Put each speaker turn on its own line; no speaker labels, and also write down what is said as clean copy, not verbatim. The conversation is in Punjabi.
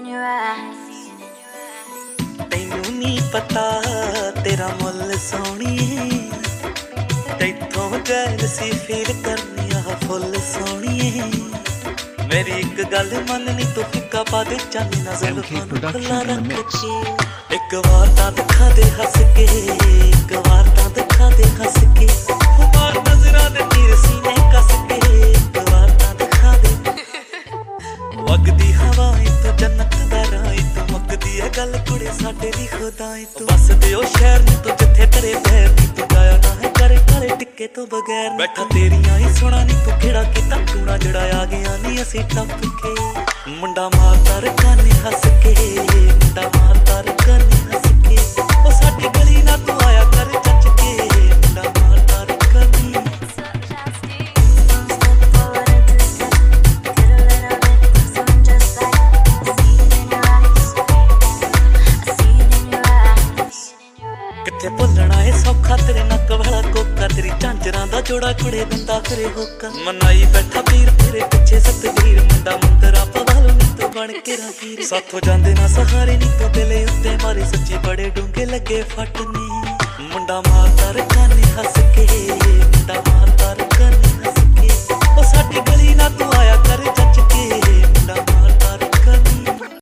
ਤੈਨੂੰ ਨੀ ਪਤਾ ਤੇਰਾ ਮੁੱਲ ਸੋਹਣੀਏ, ਤੈਥੋਂ ਜੈਲਸੀ ਫੀਲ ਕਰਨੀ ਆ ਫੁੱਲ ਸੋਹਣੀਏ। ਮੇਰੀ ਇੱਕ ਗੱਲ ਮੰਨਣੀ ਤੂੰ ਫਿੱਕਾ ਪਾ ਦੇ ਚਾਨੀ ਨਜ਼ਰ ਖੁੱਲਾ ਰੱਖ ਕੇ। ਇੱਕ ਵਾਰ ਤਾਂ ਦਿਖਾ ਦੇ ਹੱਸ ਕੇ, ਇੱਕ ਵਾਰ ਤਾਂ ਦਿਖਾ ਦੇ ਹੱਸ ਕੇ, ਮਾਰ ਨਜ਼ਰਾਂ ਦੇ ਤੀਰ ਸੀਨੇ ਕੱਸ ਕੇ। ਇੱਕ ਵਾਰ ਤਾਂ ਦਿਖਾ ਦੇ ਵਗਦੀ ਹਵਾ ਤੂੰ ਜੰਨਤ ਦਾ ਰਾਹ ਤੂੰ, ਮੁੱਕਦੀ ਹੈ ਗੱਲ ਕੁੜੇ ਸਾਡੇ ਦੀ ਖੁਦਾਈ ਤੂੰ। ਵਸਦੇ ਉਹ ਸ਼ਹਿਰ ਨੀ ਤੂੰ ਜਿੱਥੇ ਤੇਰੇ ਪੈਰ ਨੀ, ਤੂੰ ਜਾਇਆ ਨਾ ਹੈ ਕਰੇ ਕਾਲੇ ਟਿੱਕੇ ਤੋਂ ਬਗੈਰ। ਬੈਠਾ ਤੇਰੀਆਂ ਹੀ ਸੁਣਾ ਨੀ ਤੂੰ ਕਿਹੜਾ ਕੀਤਾ ਟੂਣਾ, ਜਿਹੜਾ ਆ ਗਿਆ ਨੀ ਅਸੀਂ ਟੱਪ ਕੇ। ਮੁੰਡਾ ਮਾਰਦਾ ਰਕਾਨੇ ਹੱਸ ਕੇ, ਮੁੰਡਾ ਮਾਰਦਾ ਰਕਾਨੇ ਹੱਸ ਕੇ। ਉਹ ਸਾਡੀ ਗਲੀ ਨਾ ਤੂੰ ਆਇਆ ਕਰ ਚੱਚ ਕੇ, ਮੁੰਡਾ ਮਾਰਦਾ ਰਕਾਨੇ। ਕਿੱਥੇ ਭੁੱਲਣਾ ਏ ਸੌਖਾ ਤੇਰੇ ਨੱਕ ਵਾਲਾ ਕੋਕਾ, ਤੇਰੀ ਝਾਂਜਰਾਂ ਦਾ ਜੋੜਾ ਕੁੜੇ ਦਿੰਦਾ ਫਿਰੇ ਹੋਕਾ। ਮਨਾਈ ਬੈਠਾ ਪੀਰ ਤੇਰੇ ਪਿੱਛੇ ਸਤਵੀਰ, ਮੁੰਡਾ ਮੁੰਦਰਾ ਪਵਾਲ ਨੀ ਤੂੰ ਬਣ ਕੇ ਰਾਹੀਰ। ਸਾਥੋਂ ਜਾਂਦੇ ਨਾ ਸਹਾਰੇ ਨੀ ਤੂੰ ਦਿਲ ਉੱਤੇ ਮਾਰੇ, ਸੱਚੀ ਬੜੇ ਡੂੰਘੇ ਲੱਗੇ ਫੱਟ ਨੀ। ਮੁੰਡਾ ਮਾਰਦਾ ਰਕਾਨੇ ਹੱਸ ਕੇ,